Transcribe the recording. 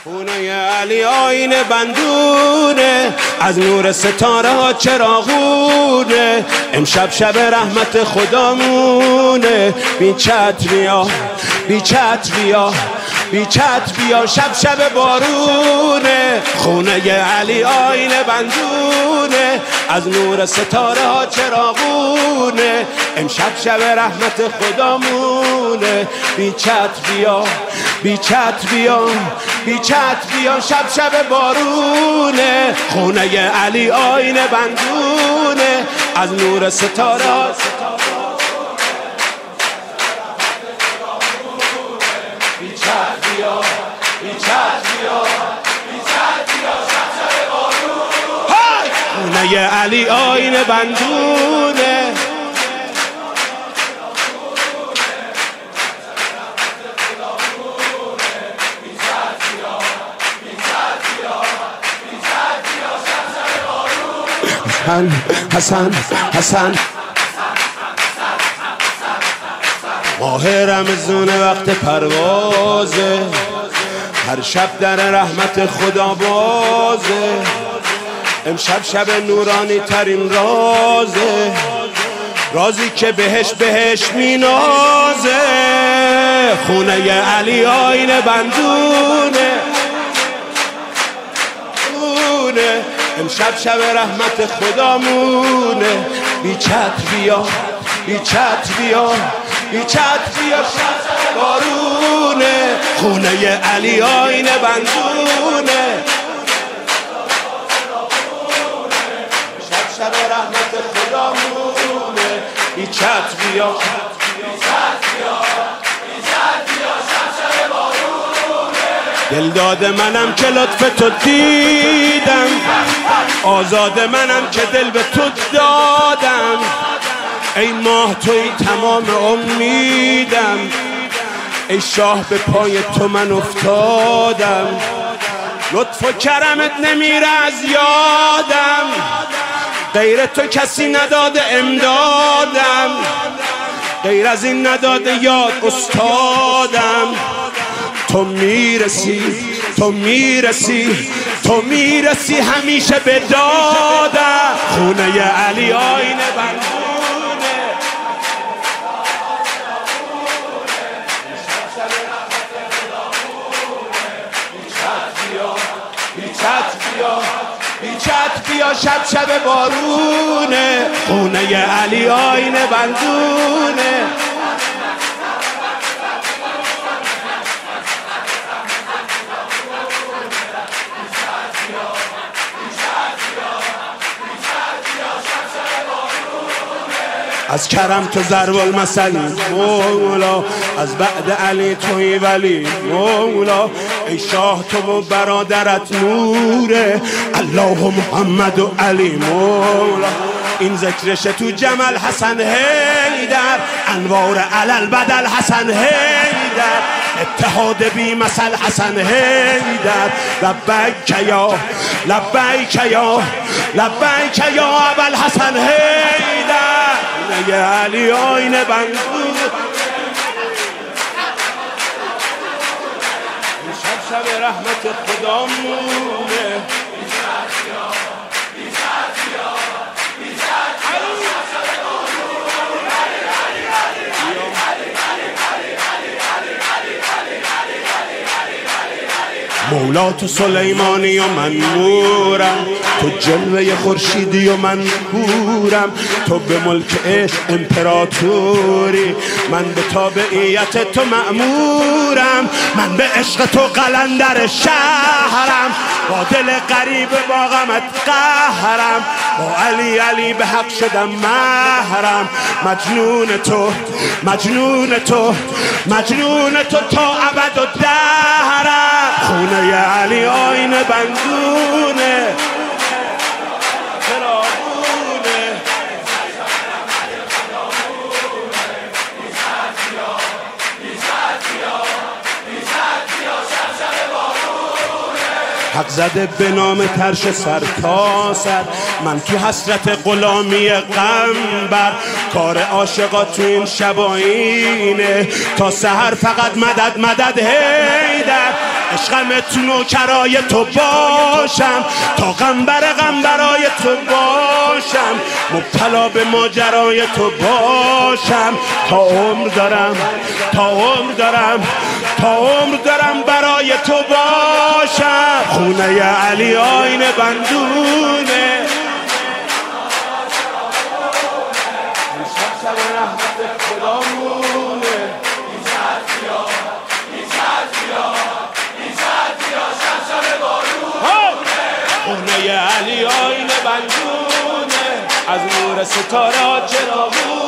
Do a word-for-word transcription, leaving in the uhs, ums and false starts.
خونه علی آینه بندونه، از نور ستاره ها چراغونه، امشب شب رحمت خدامونه. بی چتر بیا، بی چتر بیا، بی چتر بیا، شب شب بارونه. خونه علی آینه بندونه، از نور ستاره ها چراغونه، امشب شب رحمت خدامونه. بی چتر بیا، بی چتر بیا، بی چتر بیا، شب شب بارونه. خونه علی آینه بندونه، از نور ستاره ها بی چتر بیا، بی چتر بیا، بی چتر بیا، شب شب بارونه. خونه علی آینه بندونه، حسن حسن حسن ماه رمضان وقت پروازه، هر شب در رحمت خدا بازه، امشب شب نورانی ترین رازه، رازی که بهش بهش مینازه. خونه علی آینه بندونه، امشب شب رحمت خدامونه. بی چتر بیا، بی چتر بیا، بی چتر بیا، شب شب بارونه. خونه علی آینه بندونه، شب شب رحمت خدامونه. بی چتر بیا، بی چتر بیا، بی چتر بیا، شب شب بارونه. دل داده منم که لطف تو دیدم، آزاد منم که دل به تو دادم. ای ماه توی تمام امیدم، ای شاه به پای تو من افتادم. لطف و کرمت نمیره از یادم، غیر تو کسی نداده امدادم، غیر از این نداده یاد استادم. تو میرسی، تو میرسی، تو میرسی همیشه به دادم. خونه علی آینه بندونه، بی چتر بیا، بی چتر بیا، بی چتر بیا، شب شب بارونه. خونه علی آینه بندونه، از کرم تو ضرب المثل مولا، از بعد علی توی ولی مولا. ای شاه تو و برادرت نوره، الله و محمد و علی مولا. این ذکرش تو جمل حسن حیدر، انوار علل بدل حسن حیدر، اتحاد بی مثل حسن حیدر. لبیک یا لبیک یا لبیک یا ابل حسن حیدر. خونه علی آینه بندونه، شب شب رحمت خدامونه. مولا تو سلیمانی و من مورم، تو جلوه خورشیدی و من کورم. تو به ملک عشق امپراتوری، من به تابعیت تو مأمورم. من به عشق تو قلندر شهرم، با دل غریب با غمت قهرم. با علی علی به حق شدم محرم. مجنون تو، مجنون تو، مجنون تو تا ابد و دهرم. خونه علی آینه بندونه، چراغونه. حق زده به نام ترش سر تا سر، من تو حسرت غلامی غمبر. کار عاشقا تو این شباینه، تا سحر فقط مدد مدد حیدر. عشقم نوکرای تو باشم، تا غمبر غمبرای تو باشم، مبتلا به ماجرای تو باشم، تا عمر دارم تا عمر دارم تا عمر دارم برای تو باشم. خونه علی آینه بندونه، شب رحمت خدامونه. خونه علی آینه بندونه، از نور ستاره چراغونه.